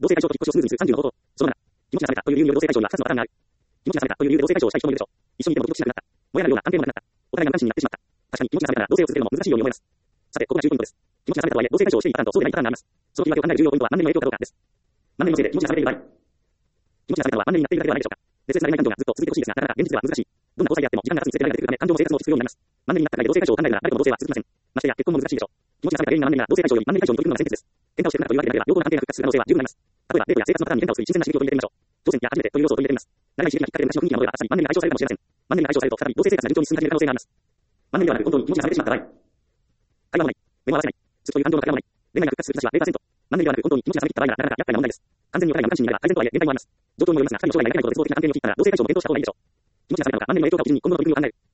同性解消と引っ越しをスムーズにする30の方法。その7、気持ちが冷めたという理由による同性解消には2つのパターンがある。気持ちが冷めたという理由で同性解消をしたい人もいるでしょう。一緒にいてもドキドキしなくなった。もやなるような安定もなくなった。お互いが無関心になってしまった。確かに気持ちが冷めたら同性を続けるのも難しいように思います。さて、ここが重要ポイントです。気持ちが冷めたとはいえ、同性解消をしていいパターンとそうでないパターンがあります。その切り分けを考える重要ポイントは、万年の影響かどうかです。万年のせいで気持ちが冷めている場合。気持ちが冷めたのは万年になっているだけではないでしょうか。熱烈な恋愛感情がずっと続いてほしいですが、なかなか現実では難しい。どんな交際であっても時間が経つにつれて恋愛が出てくるため、感情の生活も落ち着くようになります。万年になったら同性解消を考えるなら誰とも同性は続きません。ましてや結婚も難しいでしょう。気持ちが冷めた原因が万年なら同性解消より万年解消に取り組むのが先決です。喧嘩をしてくなというわけでなければ、両方の安定が復活する可能性は十分あります。例えば、デートや生活のパターンに変化をする新鮮な刺激を取り入れてみましょう。挑戦や初めてという要素を取り入れてみます。長い刺激がきっかけで昔の雰囲気が戻れば、あっさり万年が解消されるかもしれません。万年が解消されると再び同性生活が順調に進み始める可能性があります。万年ではなく本当に気持ちが冷めてしまった場合。会話もない。目も合わせない。ずっという感情の会話もない。恋愛が復活する兆しは 0%。万年ではなく本当に気持ちが冷めていった場合ならなかなか厄介な問題です。完全にお互いが無関心になれば改善とはいえ限界もあります。状況にもよりますが、二人の将来が描けないことで絶望的な安定を切ったら同性解消の検討した方がいいでしょう。気持ちが冷めたのか、万年の影響が起きずに今後の取り組みを考える。